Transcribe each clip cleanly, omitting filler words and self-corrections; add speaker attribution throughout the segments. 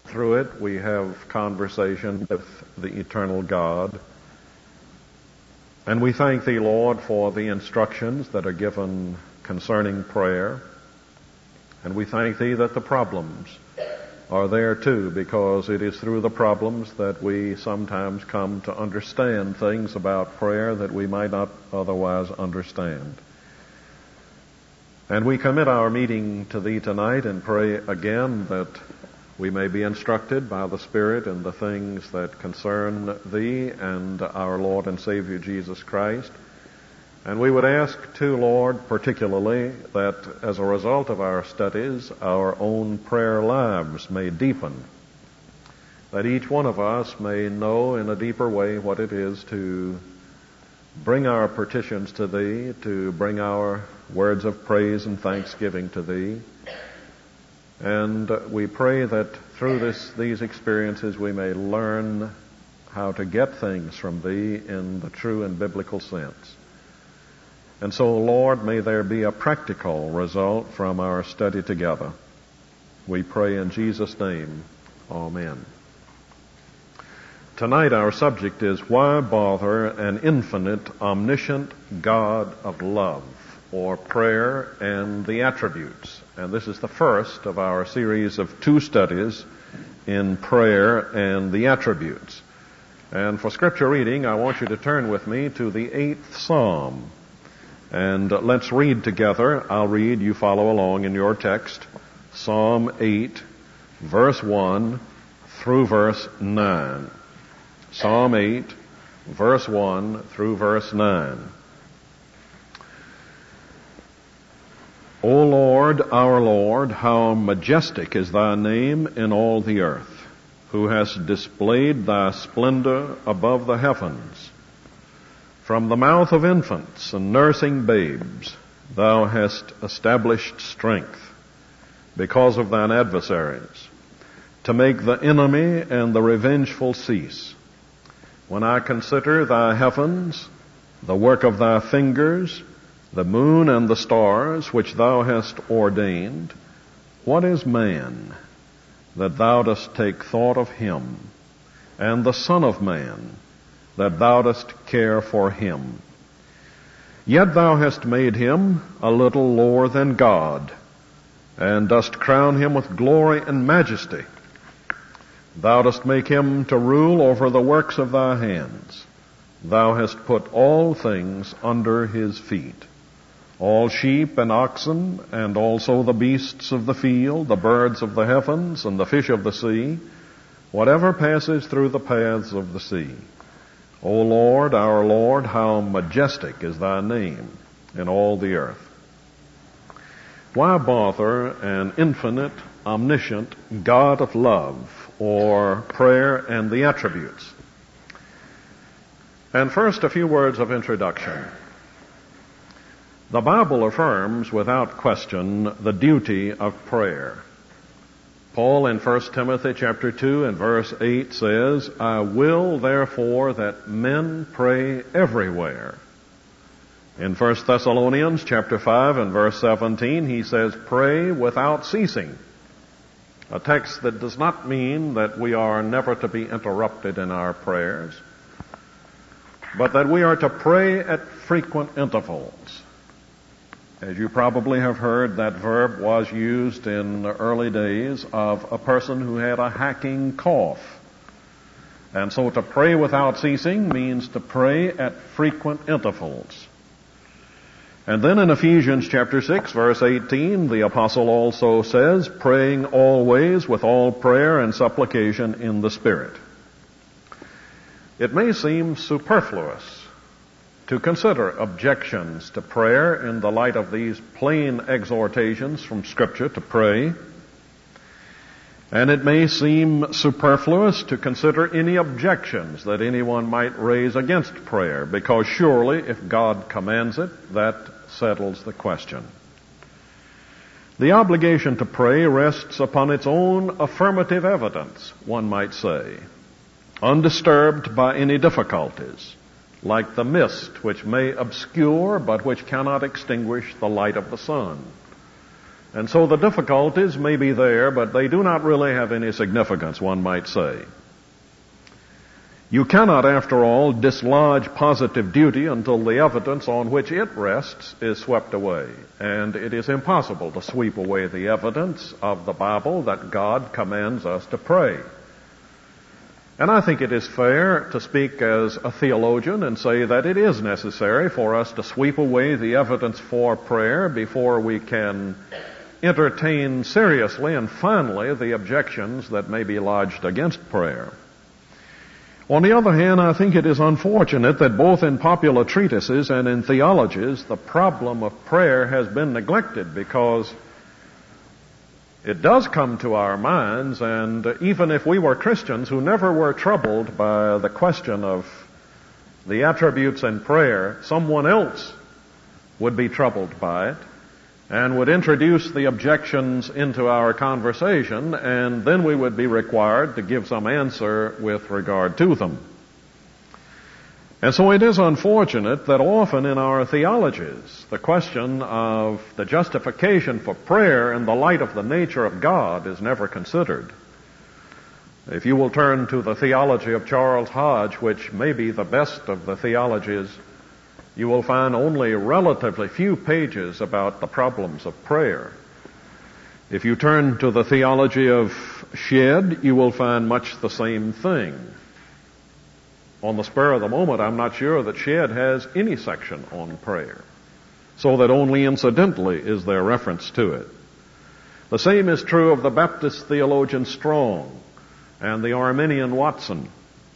Speaker 1: Through it, we have conversation with the eternal God. And we thank Thee, Lord, for the instructions that are given concerning prayer. And we thank Thee that the problems are there too, because it is through the problems that we sometimes come to understand things about prayer that we might not otherwise understand. And we commit our meeting to Thee tonight and pray again that we may be instructed by the Spirit in the things that concern Thee and our Lord and Savior Jesus Christ. And we would ask too, Lord, particularly that as a result of our studies, our own prayer lives may deepen, that each one of us may know in a deeper way what it is to bring our petitions to Thee, to bring our words of praise and thanksgiving to Thee. And we pray that through these experiences we may learn how to get things from Thee in the true and biblical sense. And so, Lord, may there be a practical result from our study together. We pray in Jesus' name. Amen. Tonight our subject is why bother an infinite, omniscient God of love, or prayer and the attributes. And this is the first of our series of 2 studies in prayer and the attributes. And for scripture reading, I want you to turn with me to the 8th Psalm. And let's read together. I'll read, you follow along in your text. Psalm 8, verse 1 through verse 9. Psalm 8, verse 1 through verse 9. O Lord, our Lord, how majestic is Thy name in all the earth, who hast displayed Thy splendor above the heavens. From the mouth of infants and nursing babes, Thou hast established strength because of Thine adversaries, to make the enemy and the revengeful cease. When I consider Thy heavens, the work of Thy fingers, the moon and the stars which Thou hast ordained, what is man, that Thou dost take thought of him, and the Son of Man, that Thou dost care for him? Yet Thou hast made him a little lower than God, and dost crown him with glory and majesty. Thou dost make him to rule over the works of Thy hands. Thou hast put all things under his feet, all sheep and oxen, and also the beasts of the field, the birds of the heavens, and the fish of the sea, whatever passes through the paths of the sea. O Lord, our Lord, how majestic is Thy name in all the earth. Why bother an infinite, omniscient God of love, or prayer and the attributes? And first, a few words of introduction. The Bible affirms without question the duty of prayer. Paul in 1 Timothy chapter 2 and verse 8 says, I will therefore that men pray everywhere. In 1 Thessalonians chapter 5 and verse 17, he says, pray without ceasing. A text that does not mean that we are never to be interrupted in our prayers, but that we are to pray at frequent intervals. As you probably have heard, that verb was used in the early days of a person who had a hacking cough. And so to pray without ceasing means to pray at frequent intervals. And then in Ephesians chapter 6, verse 18, the apostle also says, praying always with all prayer and supplication in the Spirit. It may seem superfluous to consider objections to prayer in the light of these plain exhortations from Scripture to pray. And it may seem superfluous to consider any objections that anyone might raise against prayer, because surely if God commands it, that settles the question. The obligation to pray rests upon its own affirmative evidence, one might say, undisturbed by any difficulties, like the mist which may obscure but which cannot extinguish the light of the sun, And so the difficulties may be there, but they do not really have any significance, one might say. You cannot, after all, dislodge positive duty until the evidence on which it rests is swept away. And it is impossible to sweep away the evidence of the Bible that God commands us to pray. And I think it is fair to speak as a theologian and say that it is necessary for us to sweep away the evidence for prayer before we can entertain seriously and finally the objections that may be lodged against prayer. On the other hand, I think it is unfortunate that both in popular treatises and in theologies, the problem of prayer has been neglected, because it does come to our minds, and even if we were Christians who never were troubled by the question of the attributes in prayer, someone else would be troubled by it and would introduce the objections into our conversation, and then we would be required to give some answer with regard to them. And so it is unfortunate that often in our theologies, the question of the justification for prayer in the light of the nature of God is never considered. If you will turn to the theology of Charles Hodge, which may be the best of the theologies, you will find only relatively few pages about the problems of prayer. If you turn to the theology of Shedd, you will find much the same thing. On the spur of the moment, I'm not sure that Shedd has any section on prayer, so that only incidentally is there reference to it. The same is true of the Baptist theologian Strong and the Arminian Watson,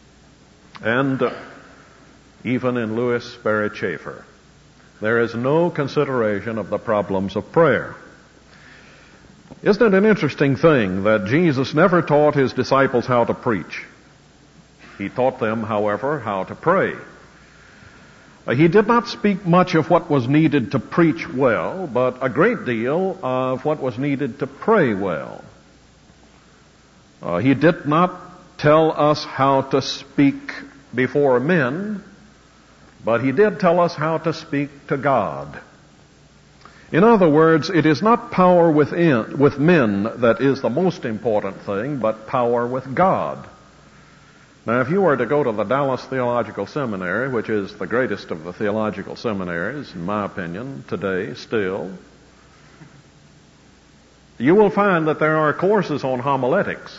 Speaker 1: and even in Louis Sperry Chafer. There is no consideration of the problems of prayer. Isn't it an interesting thing that Jesus never taught his disciples how to preach? He taught them, however, how to pray. He did not speak much of what was needed to preach well, but a great deal of what was needed to pray well. He did not tell us how to speak before men, but he did tell us how to speak to God. In other words, it is not power with men that is the most important thing, but power with God. Now, if you were to go to the Dallas Theological Seminary, which is the greatest of the theological seminaries, in my opinion, today still, you will find that there are courses on homiletics.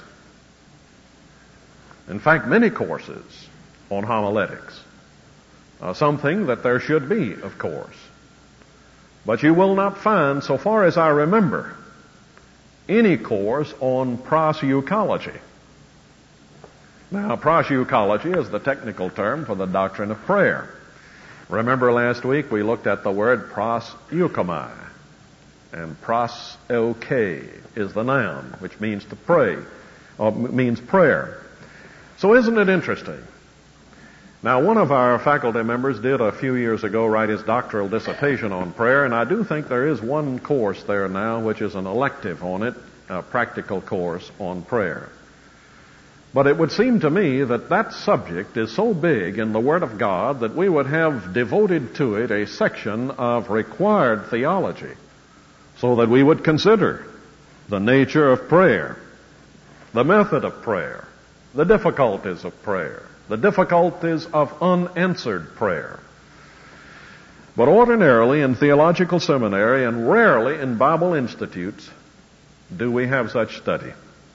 Speaker 1: In fact, many courses on homiletics. Something that there should be, of course. But you will not find, so far as I remember, any course on proseuchology. Now, proseuchology is the technical term for the doctrine of prayer. Remember last week we looked at the word proseuchomai, and proseuche is the noun, which means to pray, or means prayer. So isn't it interesting? Now, one of our faculty members did a few years ago write his doctoral dissertation on prayer, and I do think there is one course there now which is an elective on it, a practical course on prayer. But it would seem to me that that subject is so big in the Word of God that we would have devoted to it a section of required theology, so that we would consider the nature of prayer, the method of prayer, the difficulties of prayer, the difficulties of unanswered prayer. But ordinarily in theological seminary and rarely in Bible institutes do we have such study.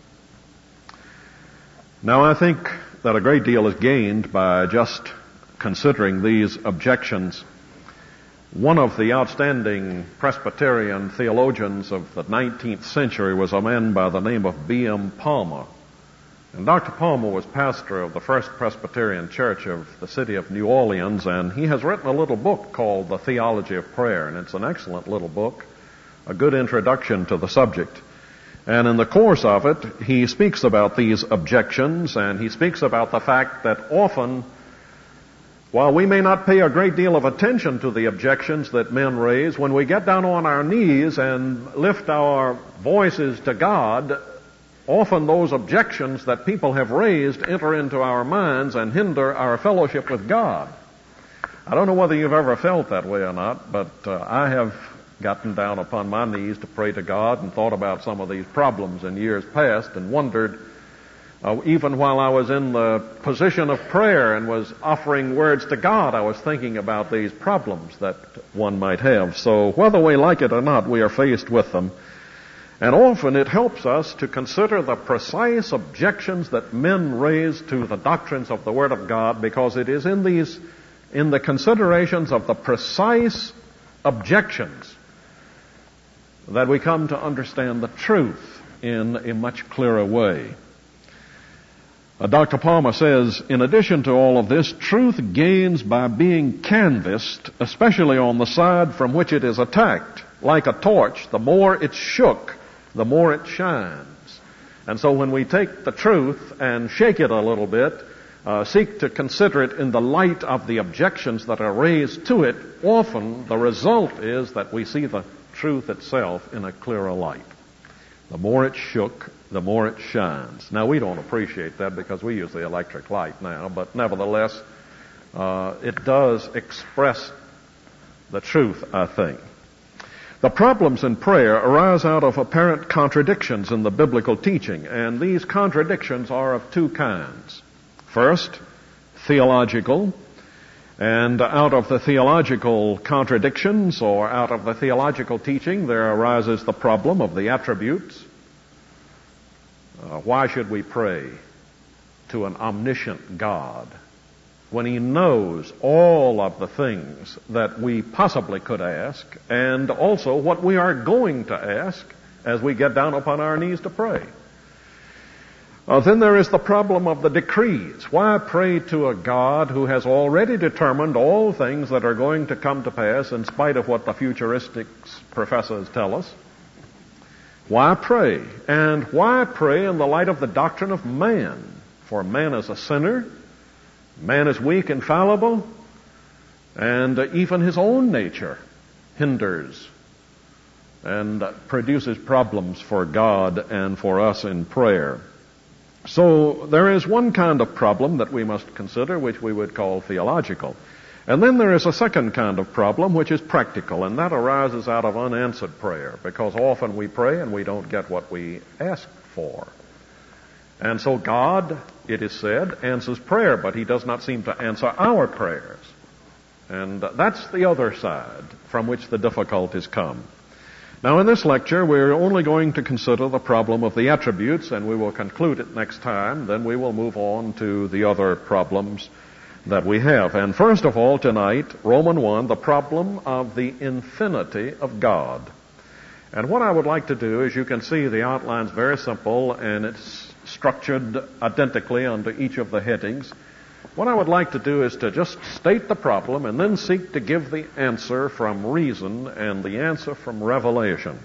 Speaker 1: Now, I think that a great deal is gained by just considering these objections. One of the outstanding Presbyterian theologians of the 19th century was a man by the name of B.M. Palmer. And Dr. Palmer was pastor of the First Presbyterian Church of the city of New Orleans, and he has written a little book called The Theology of Prayer, and it's an excellent little book, a good introduction to the subject. And in the course of it, he speaks about these objections, and he speaks about the fact that often, while we may not pay a great deal of attention to the objections that men raise, when we get down on our knees and lift our voices to God, often those objections that people have raised enter into our minds and hinder our fellowship with God. I don't know whether you've ever felt that way or not, but I have gotten down upon my knees to pray to God and thought about some of these problems in years past and wondered, even while I was in the position of prayer and was offering words to God, I was thinking about these problems that one might have. So whether we like it or not, we are faced with them. And often it helps us to consider the precise objections that men raise to the doctrines of the Word of God, because it is in the considerations of the precise objections that we come to understand the truth in a much clearer way. Dr. Palmer says, in addition to all of this, truth gains by being canvassed, especially on the side from which it is attacked. Like a torch, the more it's shook, the more it shines. And so when we take the truth and shake it a little bit, seek to consider it in the light of the objections that are raised to it, often the result is that we see the truth itself in a clearer light. The more it's shook, the more it shines. Now, we don't appreciate that because we use the electric light now, but nevertheless, it does express the truth, I think. The problems in prayer arise out of apparent contradictions in the biblical teaching, and these contradictions are of two kinds. First, theological, and out of the theological contradictions or out of the theological teaching, there arises the problem of the attributes. Why should we pray to an omniscient God when He knows all of the things that we possibly could ask, and also what we are going to ask as we get down upon our knees to pray? Then there is the problem of the decrees. Why pray to a God who has already determined all things that are going to come to pass in spite of what the futuristics professors tell us? Why pray? And why pray in the light of the doctrine of man? For man is a sinner, man is weak and fallible, and even his own nature hinders and produces problems for God and for us in prayer. So there is one kind of problem that we must consider, which we would call theological. And then there is a second kind of problem, which is practical, and that arises out of unanswered prayer, because often we pray and we don't get what we ask for. And so God, it is said, answers prayer, but He does not seem to answer our prayers. And that's the other side from which the difficulties come. Now, in this lecture, we're only going to consider the problem of the attributes, and we will conclude it next time. Then we will move on to the other problems that we have. And first of all, tonight, Romans 1, the problem of the infinity of God. And what I would like to do, as you can see, the outline's very simple, and it's structured identically under each of the headings. What I would like to do is to just state the problem and then seek to give the answer from reason and the answer from revelation.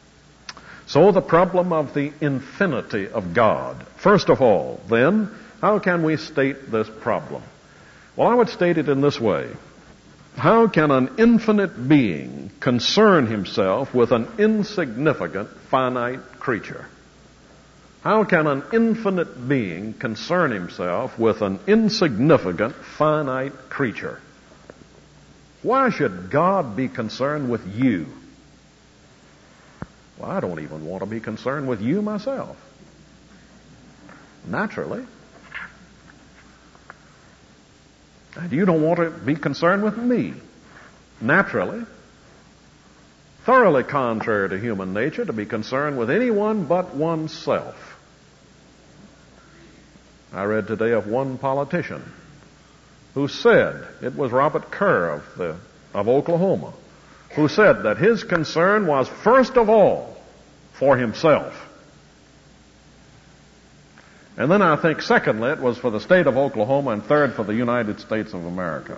Speaker 1: So the problem of the infinity of God. First of all, then, how can we state this problem? Well, I would state it in this way. How can an infinite being concern himself with an insignificant, finite creature? How can an infinite being concern himself with an insignificant, finite creature? Why should God be concerned with you? Well, I don't even want to be concerned with you myself. Naturally. And you don't want to be concerned with me. Naturally. Thoroughly contrary to human nature to be concerned with anyone but oneself. I read today of one politician who said, it was Robert Kerr of Oklahoma, who said that his concern was first of all for himself. And then I think secondly it was for the state of Oklahoma, and third for the United States of America.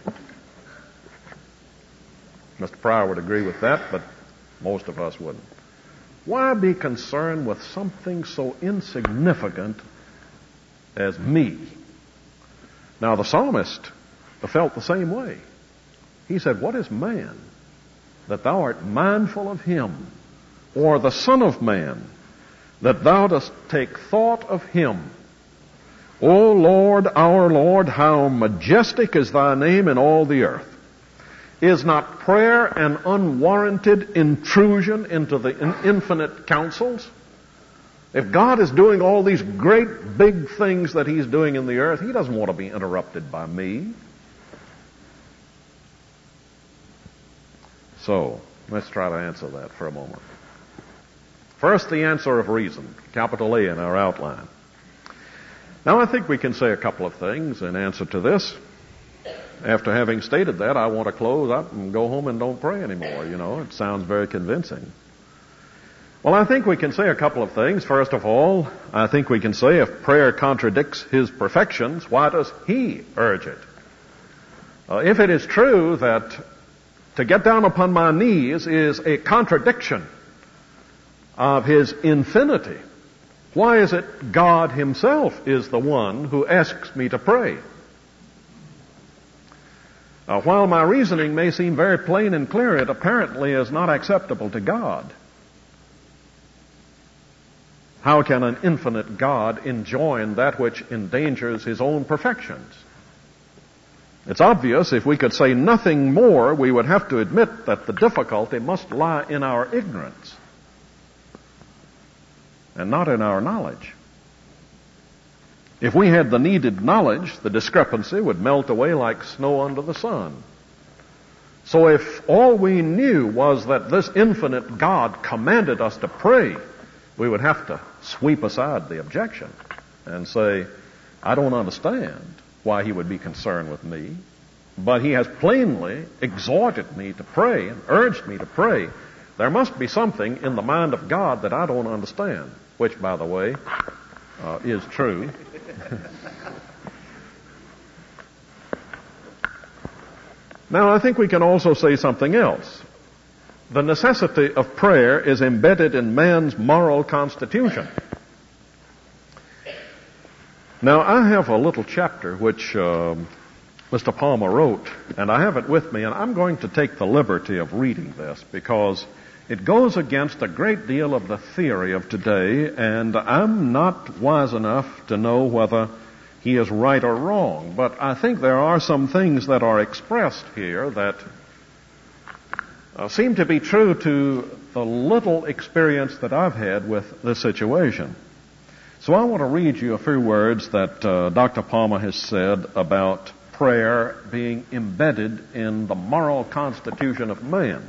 Speaker 1: Mr. Pryor would agree with that, but most of us wouldn't. Why be concerned with something so insignificant as me? Now, the psalmist felt the same way. He said, what is man that thou art mindful of him? Or the son of man that thou dost take thought of him? O Lord, our Lord, how majestic is thy name in all the earth, Is not prayer an unwarranted intrusion into the infinite counsels? If God is doing all these great big things that He's doing in the earth, He doesn't want to be interrupted by me. So, let's try to answer that for a moment. First, the answer of reason, capital A in our outline. Now, I think we can say a couple of things in answer to this. After having stated that, I want to close up and go home and don't pray anymore. It sounds very convincing. Well, I think we can say a couple of things. First of all, I think we can say if prayer contradicts His perfections, why does He urge it? If it is true that to get down upon my knees is a contradiction of His infinity, why is it God Himself is the one who asks me to pray? Now, while my reasoning may seem very plain and clear, it apparently is not acceptable to God. How can an infinite God enjoin that which endangers His own perfections? It's obvious if we could say nothing more, we would have to admit that the difficulty must lie in our ignorance and not in our knowledge. If we had the needed knowledge, the discrepancy would melt away like snow under the sun. So if all we knew was that this infinite God commanded us to pray, we would have to sweep aside the objection and say, I don't understand why He would be concerned with me, but He has plainly exhorted me to pray and urged me to pray. There must be something in the mind of God that I don't understand, which, by the way, is true. Now, I think we can also say something else. The necessity of prayer is embedded in man's moral constitution. Now, I have a little chapter which Mr. Palmer wrote, and I have it with me, and I'm going to take the liberty of reading this because it goes against a great deal of the theory of today, and I'm not wise enough to know whether he is right or wrong. But I think there are some things that are expressed here that seem to be true to the little experience that I've had with this situation. So I want to read you a few words that Dr. Palmer has said about prayer being embedded in the moral constitution of man.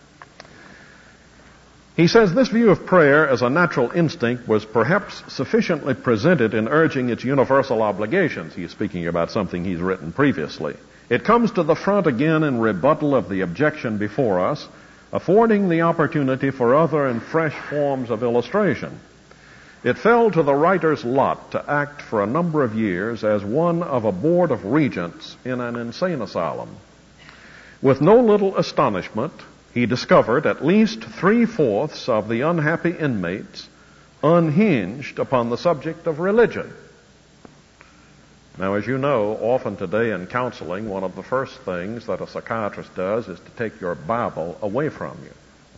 Speaker 1: He says, this view of prayer as a natural instinct was perhaps sufficiently presented in urging its universal obligations. He's speaking about something he's written previously. It comes to the front again in rebuttal of the objection before us, affording the opportunity for other and fresh forms of illustration. It fell to the writer's lot to act for a number of years as one of a board of regents in an insane asylum. With no little astonishment, he discovered at least 3/4 of the unhappy inmates unhinged upon the subject of religion. Now, as you know, often today in counseling, one of the first things that a psychiatrist does is to take your Bible away from you.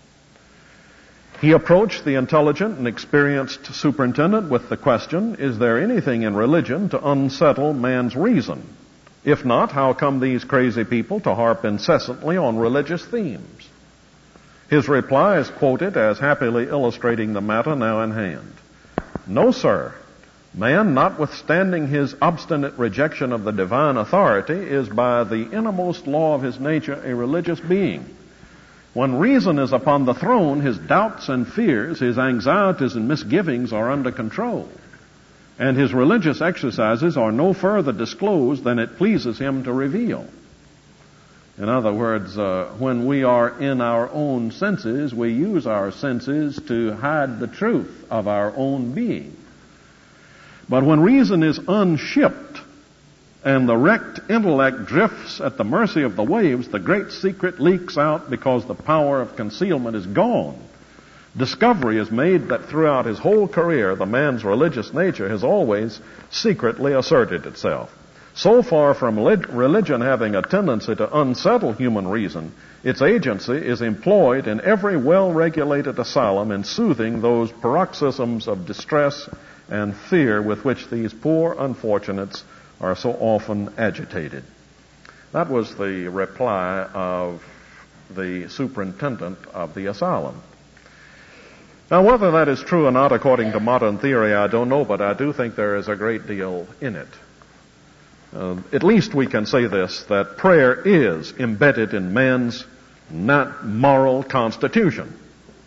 Speaker 1: He approached the intelligent and experienced superintendent with the question, is there anything in religion to unsettle man's reason? If not, how come these crazy people to harp incessantly on religious themes? His reply is quoted as happily illustrating the matter now in hand. No, sir. Man, notwithstanding his obstinate rejection of the divine authority, is by the innermost law of his nature a religious being. When reason is upon the throne, his doubts and fears, his anxieties and misgivings are under control. And his religious exercises are no further disclosed than it pleases him to reveal. In other words, when we are in our own senses, we use our senses to hide the truth of our own being. But when reason is unshipped and the wrecked intellect drifts at the mercy of the waves, the great secret leaks out because the power of concealment is gone. Discovery is made that throughout his whole career, the man's religious nature has always secretly asserted itself. So far from religion having a tendency to unsettle human reason, its agency is employed in every well-regulated asylum in soothing those paroxysms of distress and fear with which these poor unfortunates are so often agitated. That was the reply of the superintendent of the asylum. Now, whether that is true or not according to modern theory, I don't know, but I do think there is a great deal in it. At least we can say this, that prayer is embedded in man's moral constitution.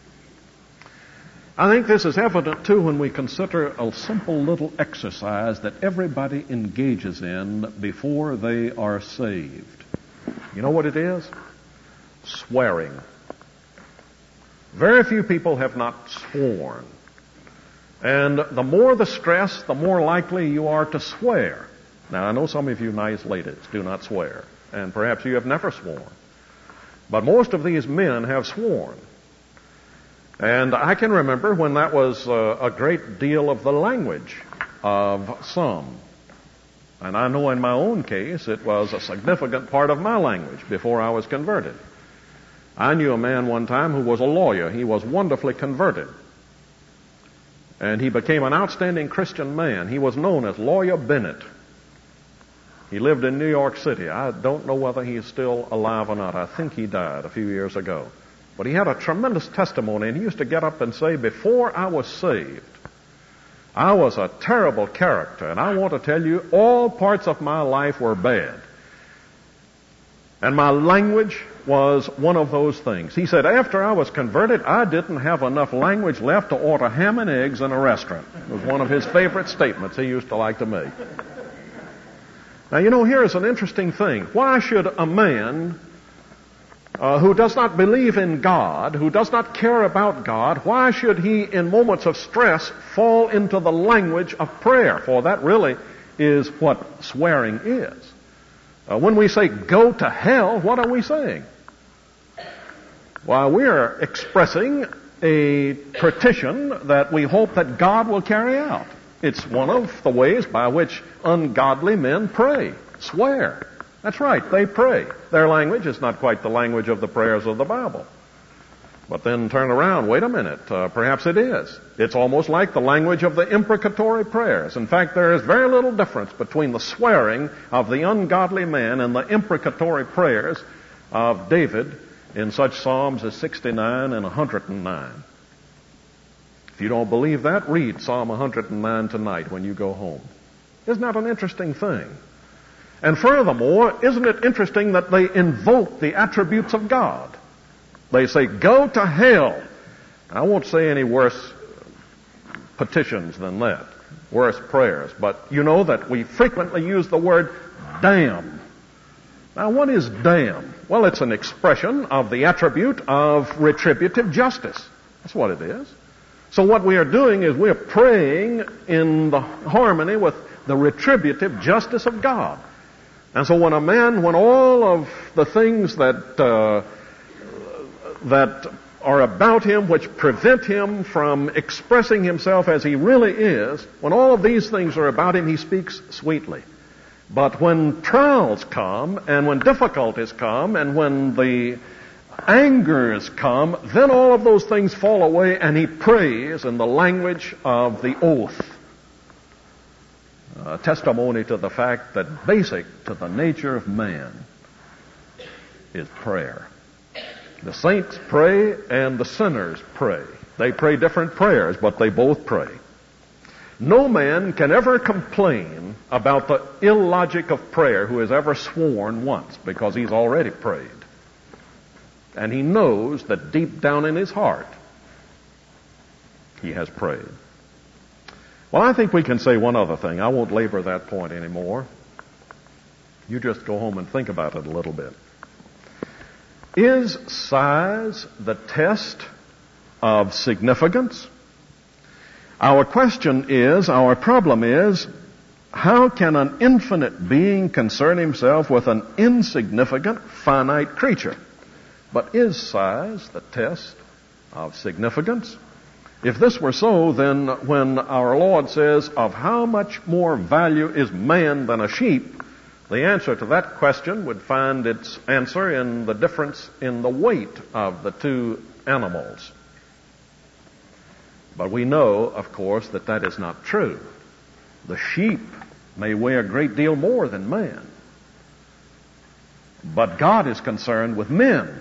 Speaker 1: I think this is evident, too, when we consider a simple little exercise that everybody engages in before they are saved. You know what it is? Swearing. Very few people have not sworn. And the more the stress, the more likely you are to swear. Now, I know some of you nice ladies do not swear, and perhaps you have never sworn. But most of these men have sworn. And I can remember when that was a great deal of the language of some. And I know in my own case it was a significant part of my language before I was converted. I knew a man one time who was a lawyer. He was wonderfully converted. And he became an outstanding Christian man. He was known as Lawyer Bennett. He lived in New York City. I don't know whether he's still alive or not. I think he died a few years ago. But he had a tremendous testimony, and he used to get up and say, before I was saved, I was a terrible character, and I want to tell you, all parts of my life were bad. And my language was one of those things. He said, after I was converted, I didn't have enough language left to order ham and eggs in a restaurant. It was one of his favorite statements he used to like to make. Now, you know, here's an interesting thing. Why should a man who does not believe in God, who does not care about God, why should he, in moments of stress, fall into the language of prayer? For that really is what swearing is. When we say go to hell, what are we saying? Well, we are expressing a petition that we hope that God will carry out. It's one of the ways by which ungodly men pray, swear. That's right, they pray. Their language is not quite the language of the prayers of the Bible. But then turn around, wait a minute, perhaps it is. It's almost like the language of the imprecatory prayers. In fact, there is very little difference between the swearing of the ungodly man and the imprecatory prayers of David in such psalms as 69 and 109. If you don't believe that, read Psalm 109 tonight when you go home. Isn't that an interesting thing? And furthermore, isn't it interesting that they invoke the attributes of God? They say, go to hell. I won't say any worse petitions than that, worse prayers, but you know that we frequently use the word damn. Now, what is damn? Well, it's an expression of the attribute of retributive justice. That's what it is. So what we are doing is we are praying in the harmony with the retributive justice of God. And so when all of the things that are about him which prevent him from expressing himself as he really is, when all of these things are about him, he speaks sweetly. But when trials come, and when difficulties come, and when the angers come, then all of those things fall away, and he prays in the language of the oath. Testimony to the fact that basic to the nature of man is prayer. The saints pray and the sinners pray. They pray different prayers, but they both pray. No man can ever complain about the illogic of prayer who has ever sworn once, because he's already prayed. And he knows that deep down in his heart, he has prayed. Well, I think we can say one other thing. I won't labor that point anymore. You just go home and think about it a little bit. Is size the test of significance? Our problem is, how can an infinite being concern himself with an insignificant, finite creature? But is size the test of significance? If this were so, then when our Lord says, of how much more value is man than a sheep, the answer to that question would find its answer in the difference in the weight of the two animals. But we know, of course, that that is not true. The sheep may weigh a great deal more than man. But God is concerned with men.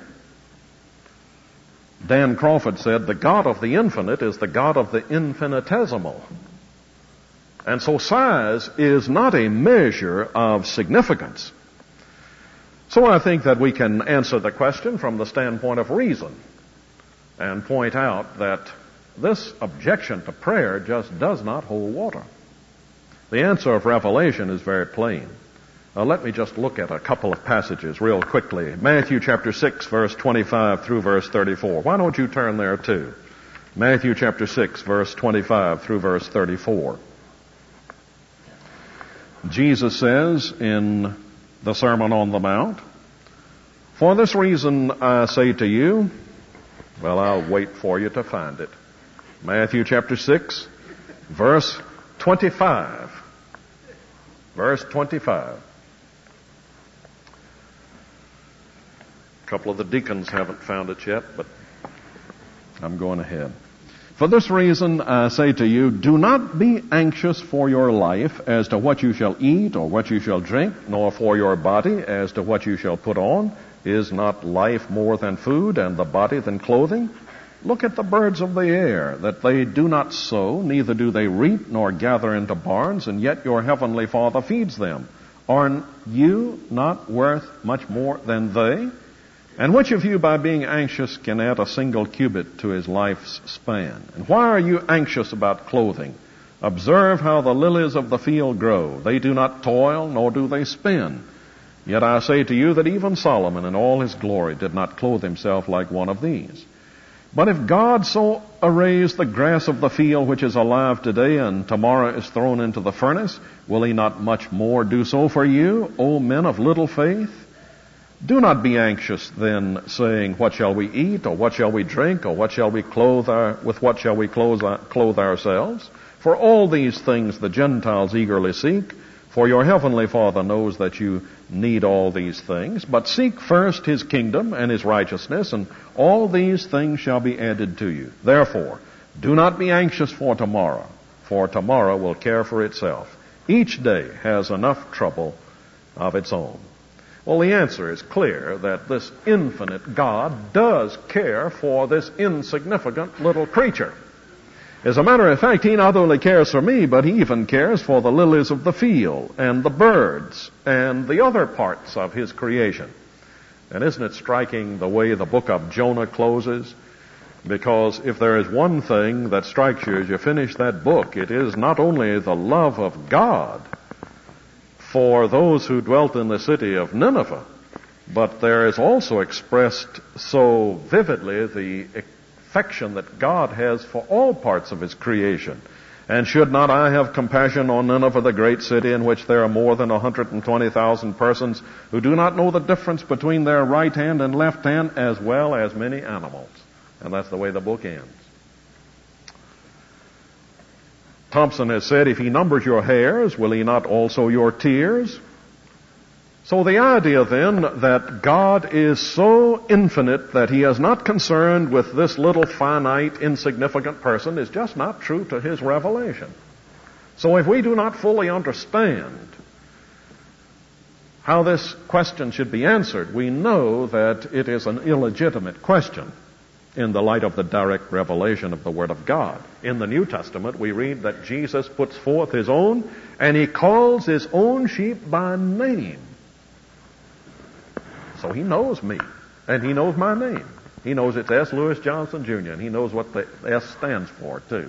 Speaker 1: Dan Crawford said, the God of the infinite is the God of the infinitesimal. And so size is not a measure of significance. So I think that we can answer the question from the standpoint of reason and point out that this objection to prayer just does not hold water. The answer of Revelation is very plain. Let me just look at a couple of passages real quickly. Matthew chapter 6, verse 25 through verse 34. Why don't you turn there too? Matthew chapter 6, verse 25 through verse 34. Jesus says in the Sermon on the Mount, "For this reason I say to you," well, I'll wait for you to find it. Matthew chapter 6, verse 25. Verse 25. A couple of the deacons haven't found it yet, but I'm going ahead. "For this reason I say to you, do not be anxious for your life as to what you shall eat or what you shall drink, nor for your body as to what you shall put on. Is not life more than food, and the body than clothing? Look at the birds of the air, that they do not sow, neither do they reap, nor gather into barns, and yet your heavenly Father feeds them. Are you not worth much more than they? And which of you, by being anxious, can add a single cubit to his life's span? And why are you anxious about clothing? Observe how the lilies of the field grow. They do not toil, nor do they spin. Yet I say to you that even Solomon in all his glory did not clothe himself like one of these. But if God so arrays the grass of the field, which is alive today and tomorrow is thrown into the furnace, will he not much more do so for you, O men of little faith? Do not be anxious then, saying, what shall we eat, or what shall we drink, or what shall we with what shall we clothe ourselves? For all these things the Gentiles eagerly seek, for your heavenly Father knows that you need all these things. But seek first his kingdom and his righteousness, and all these things shall be added to you. Therefore, do not be anxious for tomorrow will care for itself. Each day has enough trouble of its own." Well, the answer is clear that this infinite God does care for this insignificant little creature. As a matter of fact, he not only cares for me, but he even cares for the lilies of the field and the birds and the other parts of his creation. And isn't it striking the way the book of Jonah closes? Because if there is one thing that strikes you as you finish that book, it is not only the love of God for those who dwelt in the city of Nineveh, but there is also expressed so vividly the affection that God has for all parts of his creation. "And should not I have compassion on Nineveh, the great city, in which there are more than 120,000 persons who do not know the difference between their right hand and left hand, as well as many animals?" And that's the way the book ends. Thompson has said, "If he numbers your hairs, will he not also your tears?" So the idea then that God is so infinite that he is not concerned with this little finite, insignificant person is just not true to his revelation. So if we do not fully understand how this question should be answered, we know that it is an illegitimate question in the light of the direct revelation of the Word of God. In the New Testament, we read that Jesus puts forth his own, and he calls his own sheep by name. So he knows me, and he knows my name. He knows it's S. Lewis Johnson, Jr., and he knows what the S stands for, too.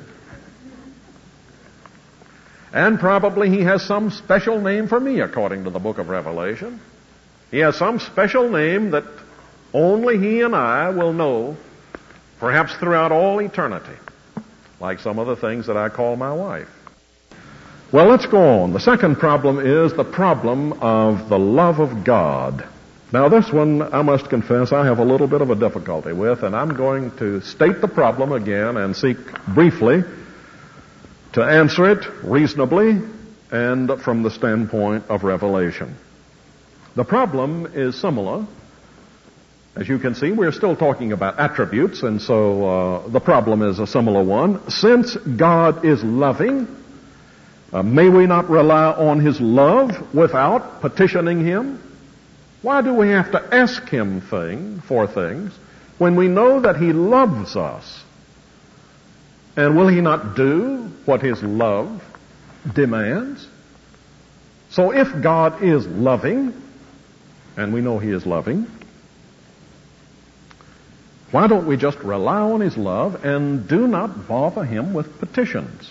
Speaker 1: And probably he has some special name for me, according to the book of Revelation. He has some special name that only he and I will know, perhaps throughout all eternity, like some of the things that I call my wife. Well, let's go on. The second problem is the problem of the love of God. Now, this one, I must confess, I have a little bit of a difficulty with, and I'm going to state the problem again and seek briefly to answer it reasonably and from the standpoint of revelation. The problem is similar. As you can see, we're still talking about attributes, and so the problem is a similar one. Since God is loving, may we not rely on his love without petitioning him? Why do we have to ask Him for things when we know that He loves us? And will He not do what His love demands? So if God is loving, and we know He is loving, why don't we just rely on His love and do not bother Him with petitions?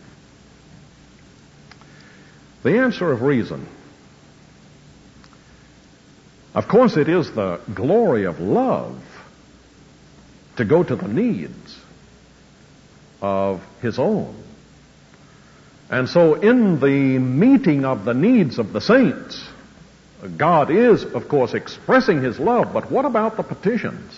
Speaker 1: The answer of reason. Of course, it is the glory of love to go to the needs of His own. And so in the meeting of the needs of the saints, God is, of course, expressing His love, but what about the petitions?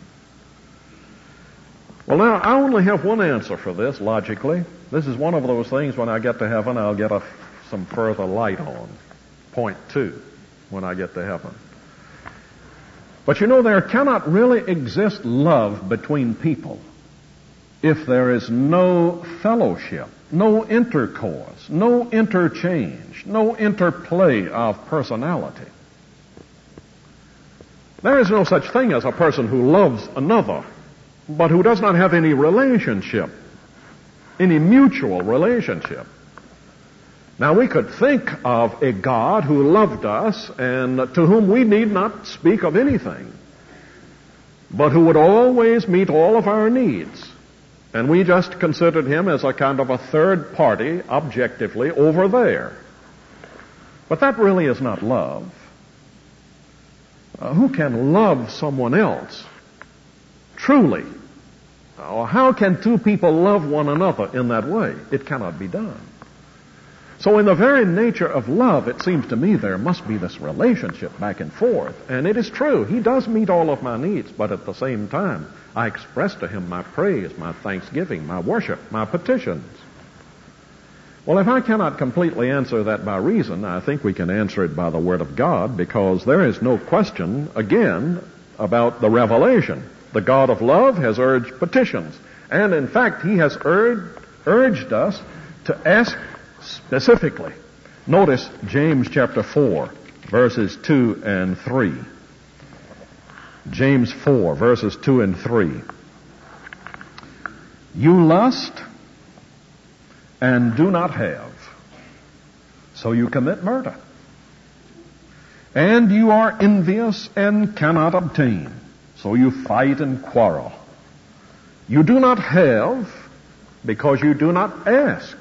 Speaker 1: Well, now, I only have one answer for this, logically. This is one of those things when I get to heaven, I'll get some further light on. Point 2, when I get to heaven. But you know, there cannot really exist love between people if there is no fellowship, no intercourse, no interchange, no interplay of personality. There is no such thing as a person who loves another, but who does not have any relationship, any mutual relationship. Now, we could think of a God who loved us and to whom we need not speak of anything, but who would always meet all of our needs. And we just considered Him as a kind of a third party, objectively, over there. But that really is not love. Who can love someone else truly? How can two people love one another in that way? It cannot be done. So in the very nature of love, it seems to me there must be this relationship back and forth. And it is true, He does meet all of my needs, but at the same time, I express to Him my praise, my thanksgiving, my worship, my petitions. Well, if I cannot completely answer that by reason, I think we can answer it by the Word of God, because there is no question, again, about the revelation. The God of love has urged petitions. And in fact, He has urged us to ask specifically. Notice James chapter 4, verses 2 and 3. James 4, verses 2 and 3. You lust and do not have, so you commit murder. And you are envious and cannot obtain, so you fight and quarrel. You do not have because you do not ask.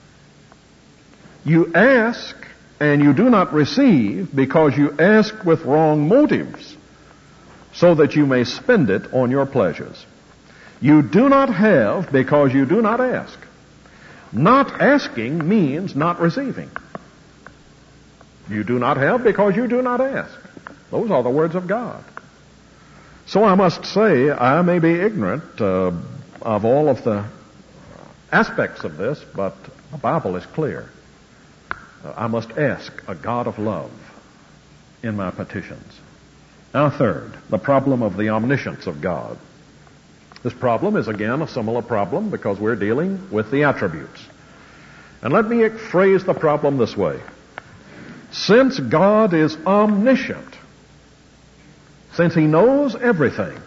Speaker 1: You ask and you do not receive because you ask with wrong motives, so that you may spend it on your pleasures. You do not have because you do not ask. Not asking means not receiving. You do not have because you do not ask. Those are the words of God. So I must say, I may be ignorant of all of the aspects of this, but the Bible is clear. I must ask a God of love in my petitions. Now, third, the problem of the omniscience of God. This problem is again a similar problem because we're dealing with the attributes. And let me phrase the problem this way. Since God is omniscient, since He knows everything,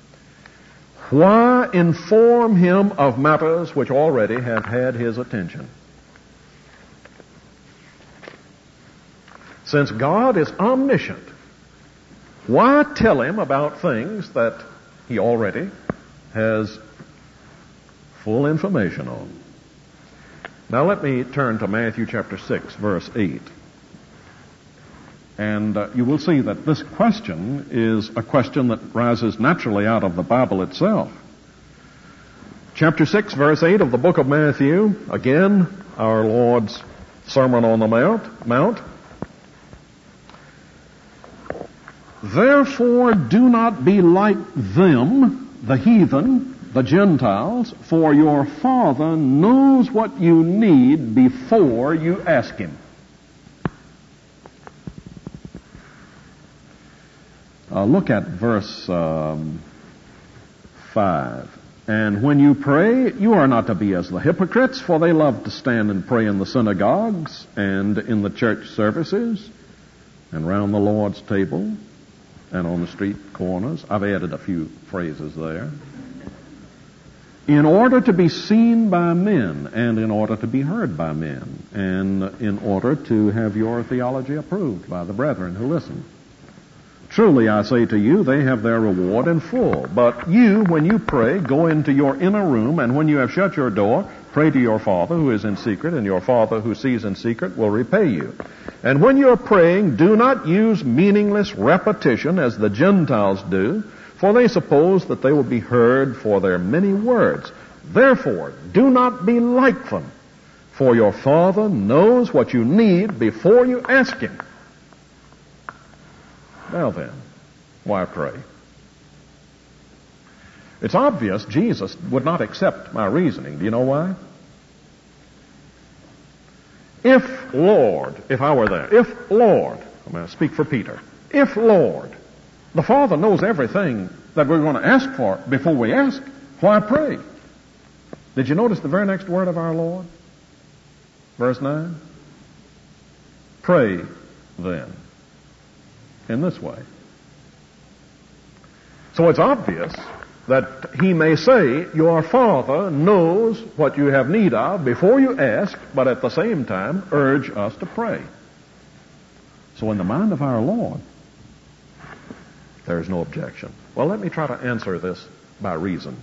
Speaker 1: why inform Him of matters which already have had His attention? Since God is omniscient, why tell Him about things that He already has full information on? Now let me turn to Matthew chapter 6, verse 8. And you will see that this question is a question that rises naturally out of the Bible itself. Chapter 6, verse 8 of the book of Matthew, again, our Lord's Sermon on the Mount. Therefore do not be like them, the heathen, the Gentiles, for your Father knows what you need before you ask Him. Look at verse 5. And when you pray, you are not to be as the hypocrites, for they love to stand and pray in the synagogues and in the church services and round the Lord's table, and on the street corners. I've added a few phrases there. In order to be seen by men, and in order to be heard by men, and in order to have your theology approved by the brethren who listen. Truly, I say to you, they have their reward in full. But you, when you pray, go into your inner room, and when you have shut your door, pray to your Father who is in secret, and your Father who sees in secret will repay you. And when you are praying, do not use meaningless repetition as the Gentiles do, for they suppose that they will be heard for their many words. Therefore, do not be like them, for your Father knows what you need before you ask Him. Well then, why pray? It's obvious Jesus would not accept my reasoning. Do you know why? If Lord, if I were there, if Lord, I'm going to speak for Peter, if Lord, the Father knows everything that we're going to ask for before we ask, why pray? Did you notice the very next word of our Lord? Verse 9. Pray then in this way. So it's obvious that He may say, your Father knows what you have need of before you ask, but at the same time urge us to pray. So in the mind of our Lord, there is no objection. Well, let me try to answer this by reason.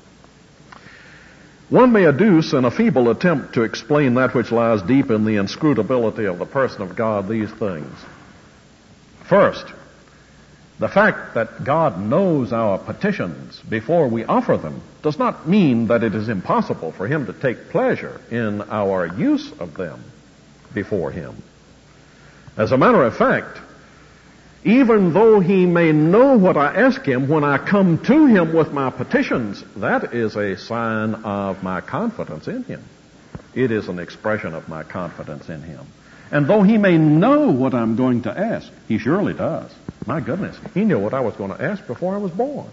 Speaker 1: One may adduce in a feeble attempt to explain that which lies deep in the inscrutability of the person of God these things. First, the fact that God knows our petitions before we offer them does not mean that it is impossible for Him to take pleasure in our use of them before Him. As a matter of fact, even though He may know what I ask Him when I come to Him with my petitions, that is a sign of my confidence in Him. It is an expression of my confidence in Him. And though He may know what I'm going to ask, He surely does. My goodness, He knew what I was going to ask before I was born.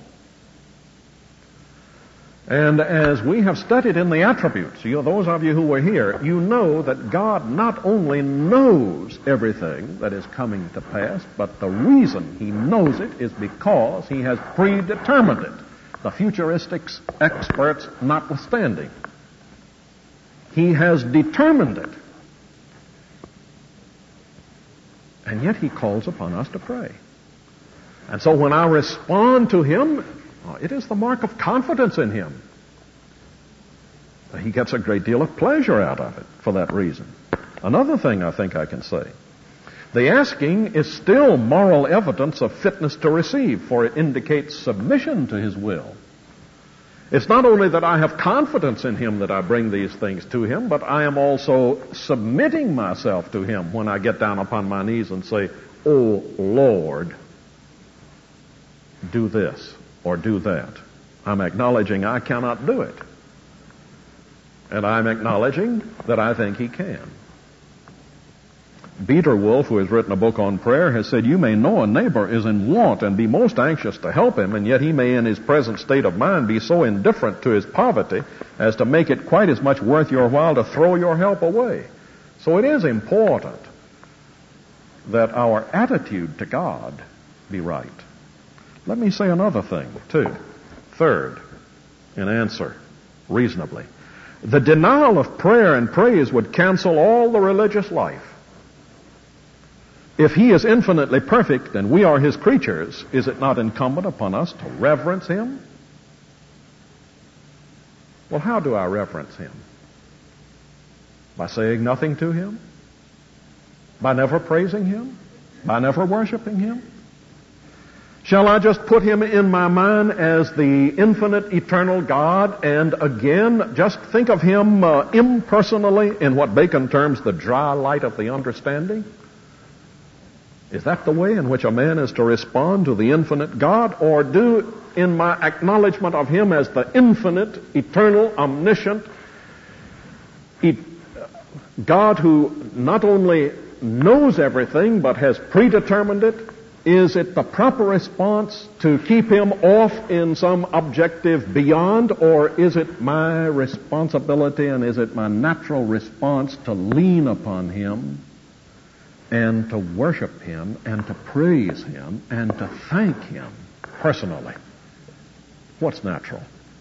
Speaker 1: And as we have studied in the attributes, those of you who were here, you know that God not only knows everything that is coming to pass, but the reason He knows it is because He has predetermined it, the futuristics experts notwithstanding. He has determined it. And yet He calls upon us to pray. And so when I respond to Him, it is the mark of confidence in Him. He gets a great deal of pleasure out of it for that reason. Another thing I think I can say, the asking is still moral evidence of fitness to receive, for it indicates submission to His will. It's not only that I have confidence in Him that I bring these things to Him, but I am also submitting myself to Him when I get down upon my knees and say, "Oh Lord, do this or do that." I'm acknowledging I cannot do it. And I'm acknowledging that I think He can. Dieter Wolf, who has written a book on prayer, has said, you may know a neighbor is in want and be most anxious to help him, and yet he may in his present state of mind be so indifferent to his poverty as to make it quite as much worth your while to throw your help away. So it is important that our attitude to God be right. Let me say another thing, too. Third, in answer, reasonably. The denial of prayer and praise would cancel all the religious life. If He is infinitely perfect and we are His creatures, is it not incumbent upon us to reverence Him? Well, how do I reverence Him? By saying nothing to Him? By never praising Him? By never worshiping Him? Shall I just put Him in my mind as the infinite, eternal God and again just think of Him impersonally in what Bacon terms the dry light of the understanding? Is that the way in which a man is to respond to the infinite God? Or do, in my acknowledgement of Him as the infinite, eternal, omniscient God who not only knows everything but has predetermined it, is it the proper response to keep Him off in some objective beyond, or is it my responsibility and is it my natural response to lean upon Him and to worship Him and to praise Him and to thank Him personally. What's natural?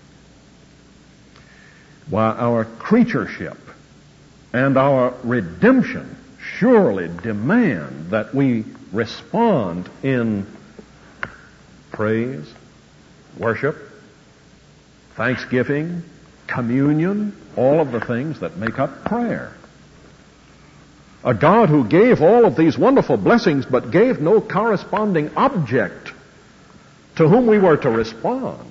Speaker 1: Why, our creatureship and our redemption surely demand that we respond in praise, worship, thanksgiving, communion, all of the things that make up prayer. A God who gave all of these wonderful blessings but gave no corresponding object to whom we were to respond.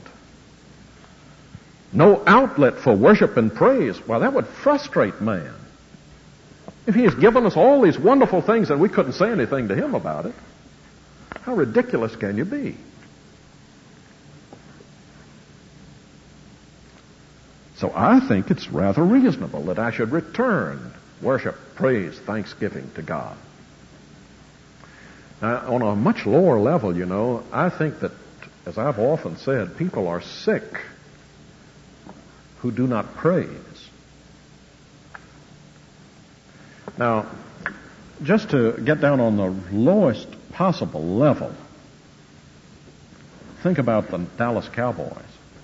Speaker 1: No outlet for worship and praise. Well, that would frustrate man. If He has given us all these wonderful things and we couldn't say anything to Him about it, how ridiculous can you be? So I think it's rather reasonable that I should return worship, praise, thanksgiving to God. Now, on a much lower level, you know, I think that, as I've often said, people are sick who do not praise. Now, just to get down on the lowest possible level, think about the Dallas Cowboys.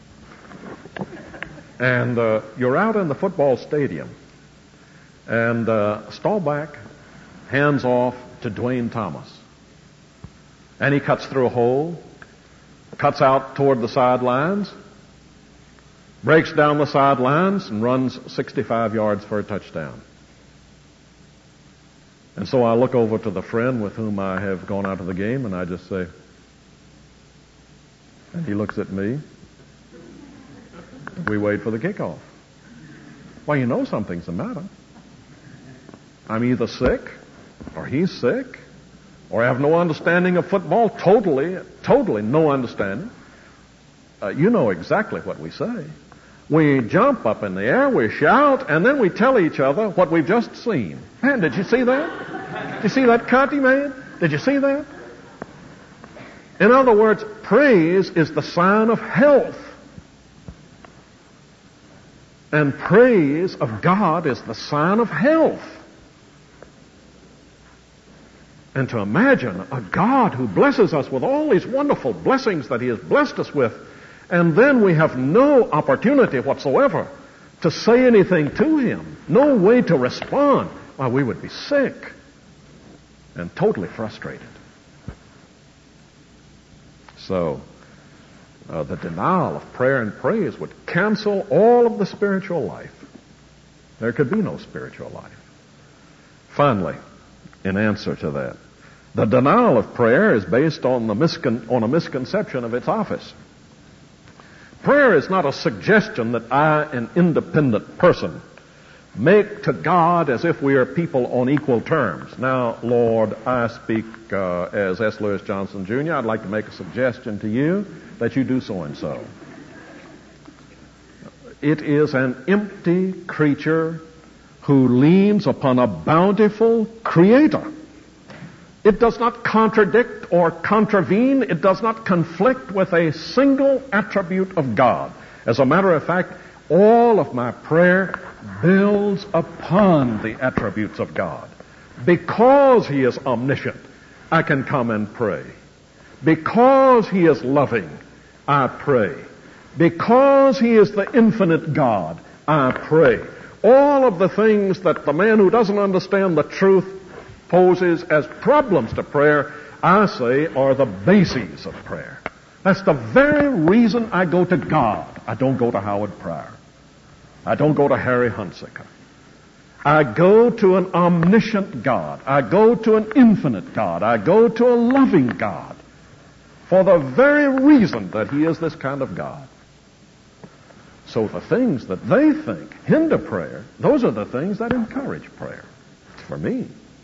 Speaker 1: And you're out in the football stadium, and Staubach hands off to Dwayne Thomas. And he cuts through a hole, cuts out toward the sidelines, breaks down the sidelines, and runs 65 yards for a touchdown. And so I look over to the friend with whom I have gone out to the game, and I just say, and he looks at me. We wait for the kickoff. Well, you know something's the matter. I'm either sick, or he's sick, or I have no understanding of football, totally no understanding. You know exactly what we say. We jump up in the air, we shout, and then we tell each other what we've just seen. Man, did you see that? Did you see that, Cutty, man? Did you see that? In other words, praise is the sign of health. And praise of God is the sign of health. And to imagine a God who blesses us with all these wonderful blessings that He has blessed us with, and then we have no opportunity whatsoever to say anything to Him, no way to respond, why, we would be sick and totally frustrated. So, the denial of prayer and praise would cancel all of the spiritual life. There could be no spiritual life. Finally, in answer to that, the denial of prayer is based on a misconception of its office. Prayer is not a suggestion that I, an independent person, make to God as if we are people on equal terms. Now, Lord, I speak as S. Lewis Johnson, Jr. I'd like to make a suggestion to you that you do so and so. It is an empty creature who leans upon a bountiful Creator. It does not contradict or contravene. It does not conflict with a single attribute of God. As a matter of fact, all of my prayer builds upon the attributes of God. Because He is omniscient, I can come and pray. Because He is loving, I pray. Because He is the infinite God, I pray. All of the things that the man who doesn't understand the truth poses as problems to prayer, I say, are the bases of prayer. That's the very reason I go to God. I don't go to Howard Pryor. I don't go to Harry Hunsaker. I go to an omniscient God. I go to an infinite God. I go to a loving God for the very reason that He is this kind of God. So the things that they think hinder prayer, those are the things that encourage prayer. For me.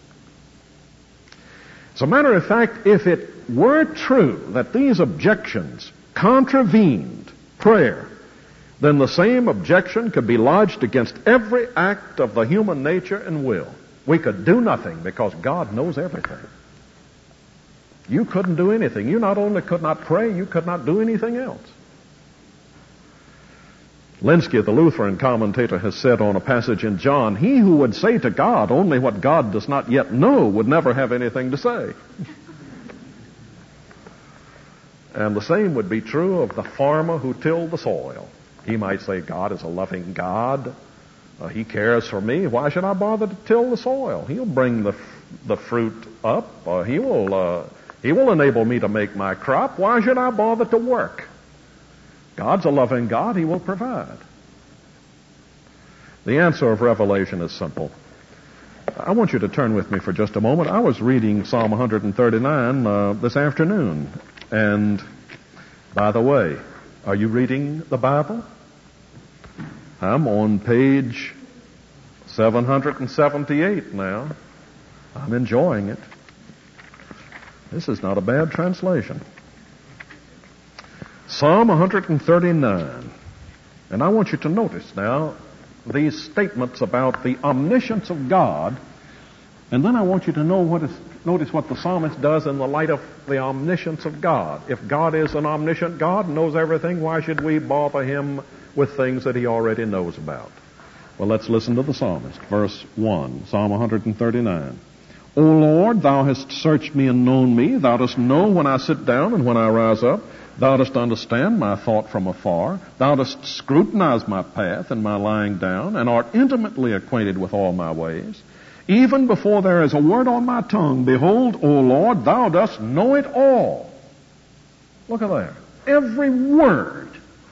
Speaker 1: As a matter of fact, if it were true that these objections contravened prayer, then the same objection could be lodged against every act of the human nature and will. We could do nothing because God knows everything. You couldn't do anything. You not only could not pray, you could not do anything else. Lenski, the Lutheran commentator, has said on a passage in John, he who would say to God only what God does not yet know would never have anything to say. And the same would be true of the farmer who tilled the soil. He might say, God is a loving God. He cares for me. Why should I bother to till the soil? He'll bring the fruit up. He will enable me to make my crop. Why should I bother to work? God's a loving God. He will provide. The answer of Revelation is simple. I want you to turn with me for just a moment. I was reading Psalm 139 this afternoon. And, by the way, are you reading the Bible? I'm on page 778 now. I'm enjoying it. This is not a bad translation. Psalm 139. And I want you to notice now these statements about the omniscience of God. And then I want you to notice what the psalmist does in the light of the omniscience of God. If God is an omniscient God and knows everything, why should we bother him with things that he already knows about? Well, let's listen to the psalmist. Verse 1, Psalm 139. O Lord, thou hast searched me and known me. Thou dost know when I sit down and when I rise up. Thou dost understand my thought from afar. Thou dost scrutinize my path and my lying down, and art intimately acquainted with all my ways. Even before there is a word on my tongue, behold, O Lord, thou dost know it all. Look at there. Every word.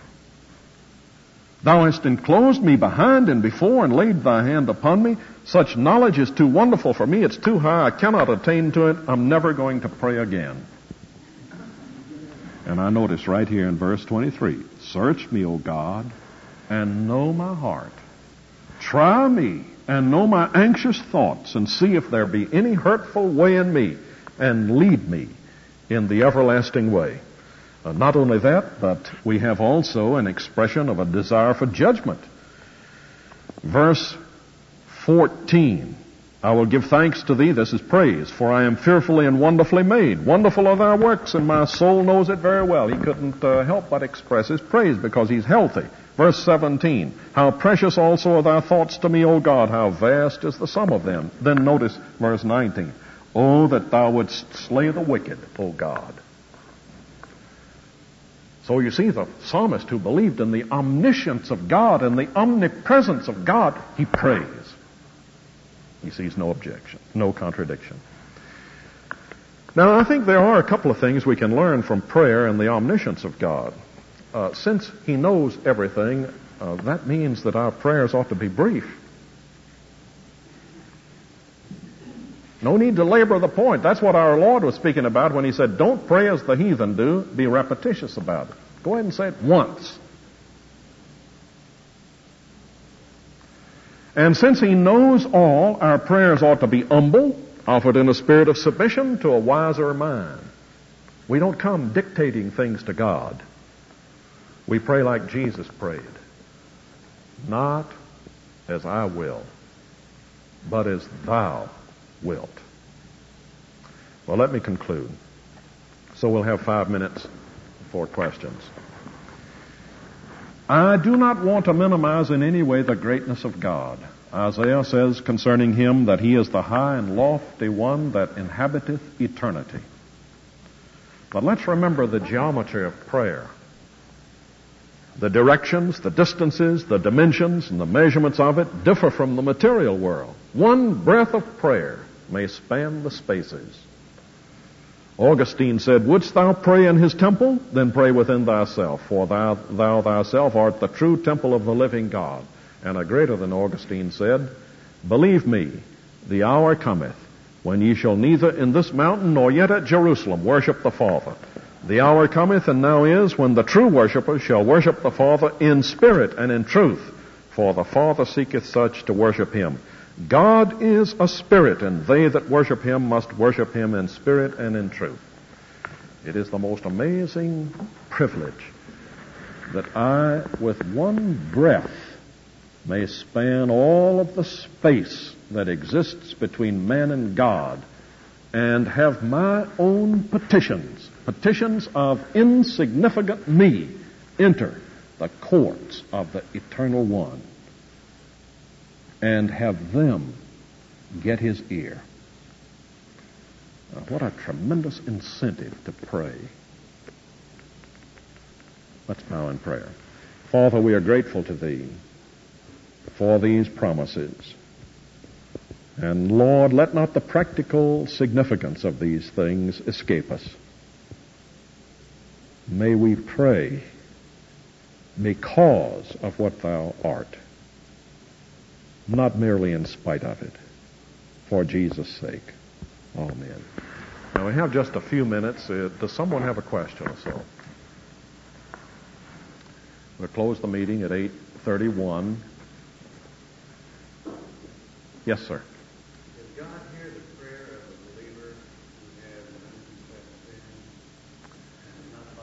Speaker 1: Thou hast enclosed me behind and before and laid thy hand upon me. Such knowledge is too wonderful for me. It's too high. I cannot attain to it. I'm never going to pray again. And I notice right here in verse 23, search me, O God, and know my heart. Try me and know my anxious thoughts, and see if there be any hurtful way in me, and lead me in the everlasting way. Not only that, but we have also an expression of a desire for judgment. Verse 14, I will give thanks to thee, this is praise, for I am fearfully and wonderfully made. Wonderful are thy works, and my soul knows it very well. He couldn't help but express his praise because he's healthy. Verse 17, how precious also are thy thoughts to me, O God, how vast is the sum of them. Then notice verse 19, oh, that thou wouldst slay the wicked, O God. So you see, the psalmist who believed in the omniscience of God and the omnipresence of God, he prays. He sees no objection, no contradiction. Now, I think there are a couple of things we can learn from prayer and the omniscience of God. Since he knows everything, that means that our prayers ought to be brief. No need to labor the point. That's what our Lord was speaking about when he said, don't pray as the heathen do, be repetitious about it. Go ahead and say it once. And since he knows all, our prayers ought to be humble, offered in a spirit of submission to a wiser mind. We don't come dictating things to God. We pray like Jesus prayed. Not as I will, but as thou wilt. Well, let me conclude. So we'll have 5 minutes for questions. I do not want to minimize in any way the greatness of God. Isaiah says concerning him that he is the high and lofty one that inhabiteth eternity. But let's remember the geometry of prayer. The directions, the distances, the dimensions, and the measurements of it differ from the material world. One breath of prayer may span the spaces. Augustine said, wouldst thou pray in his temple? Then pray within thyself, for thou thyself art the true temple of the living God. And a greater than Augustine said, believe me, the hour cometh, when ye shall neither in this mountain nor yet at Jerusalem worship the Father. The hour cometh, and now is, when the true worshippers shall worship the Father in spirit and in truth, for the Father seeketh such to worship him. God is a spirit, and they that worship him must worship him in spirit and in truth. It is the most amazing privilege that I, with one breath, may span all of the space that exists between man and God and have my own petitions of insignificant me, enter the courts of the Eternal One, and have them get his ear. What a tremendous incentive to pray. Let's bow in prayer. Father, we are grateful to Thee for these promises. And Lord, let not the practical significance of these things escape us. May we pray because of what Thou art, not merely in spite of it, for Jesus' sake. Amen. Now we have just a few minutes. Does someone have a question or so? We'll close the meeting at 8:31. Yes, sir.
Speaker 2: Does God hear the prayer of a believer who has an unconfessed sin and is not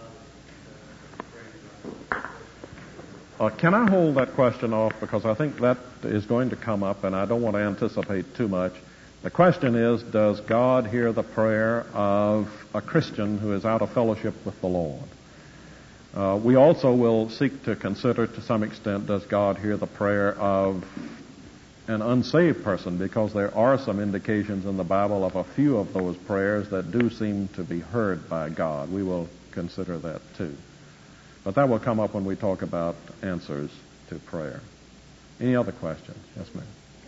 Speaker 2: bothered praying?
Speaker 1: Can I hold that question off, because I think that is going to come up and I don't want to anticipate too much. The question is, does God hear the prayer of a Christian who is out of fellowship with the Lord? We also will seek to consider to some extent, does God hear the prayer of an unsaved person, because there are some indications in the Bible of a few of those prayers that do seem to be heard by God. We will consider that too. But that will come up when we talk about answers to prayer. Any other questions? Yes, ma'am.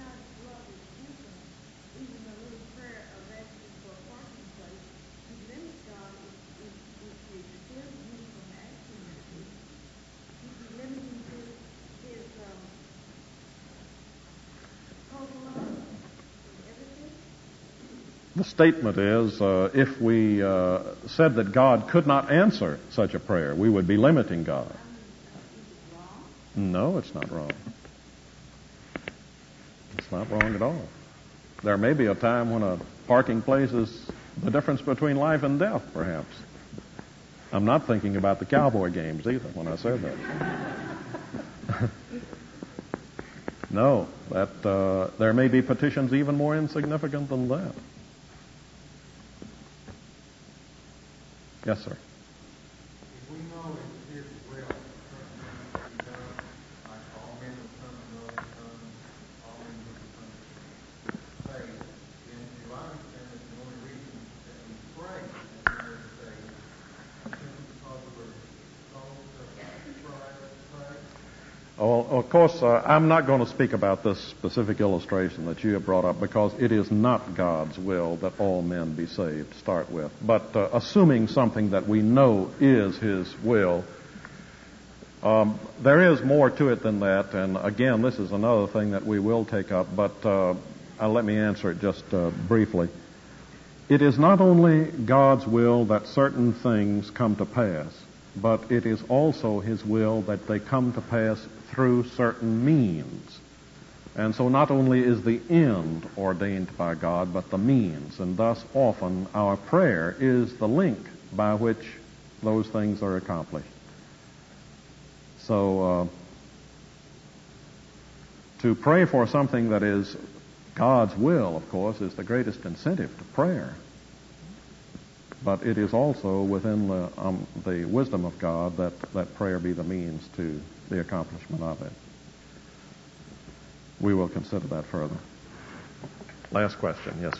Speaker 1: The statement is, if we said that God could not answer such a prayer, we would be limiting God. No, it's not wrong. It's not wrong at all. There may be a time when a parking place is the difference between life and death, perhaps. I'm not thinking about the cowboy games either when I said that. No, that there may be petitions even more insignificant than that. Yes, sir.
Speaker 2: If we know it's His will, something to be done, like all men will come and know the Son, all men will come to faith, then do I understand that the only reason that we pray is to say, simply because we're told to pray?
Speaker 1: Oh, of course, I'm not going to speak about this specific illustration that you have brought up, because it is not God's will that all men be saved to start with. But assuming something that we know is His will, there is more to it than that. And again, this is another thing that we will take up, but let me answer it just briefly. It is not only God's will that certain things come to pass, but it is also His will that they come to pass through certain means. And so not only is the end ordained by God, but the means. And thus often our prayer is the link by which those things are accomplished. So to pray for something that is God's will, of course, is the greatest incentive to prayer. But it is also within the wisdom of God that prayer be the means to the accomplishment of it. We will consider that further. Last question. Yes, sir.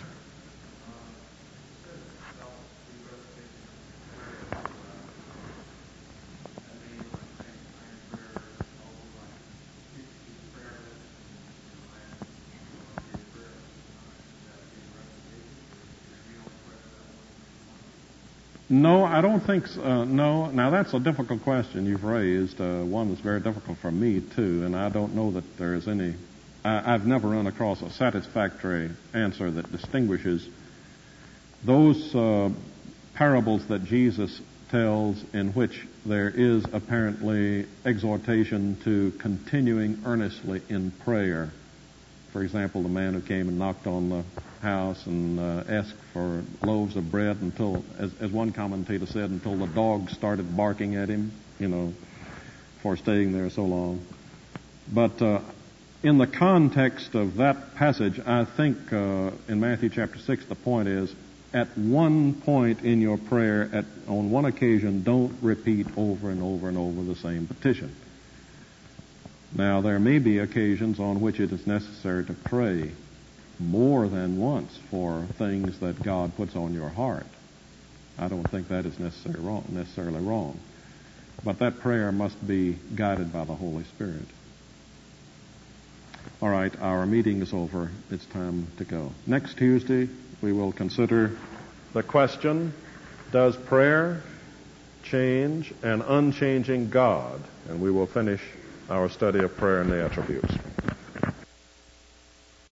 Speaker 1: No, I don't think so. No. Now, that's a difficult question you've raised, one that's very difficult for me, too, and I don't know that there's any... I've never run across a satisfactory answer that distinguishes those parables that Jesus tells in which there is apparently exhortation to continuing earnestly in prayer. For example, the man who came and knocked on the house and asked for loaves of bread until, as one commentator said, until the dogs started barking at him, for staying there so long. But in the context of that passage, I think in Matthew chapter 6, the point is, at one point in your prayer, on one occasion, don't repeat over and over and over the same petition. Now, there may be occasions on which it is necessary to pray more than once for things that God puts on your heart. I don't think that is necessarily wrong. But that prayer must be guided by the Holy Spirit. All right, our meeting is over. It's time to go. Next Tuesday, we will consider the question, does prayer change an unchanging God? And we will finish our study of prayer and the attributes.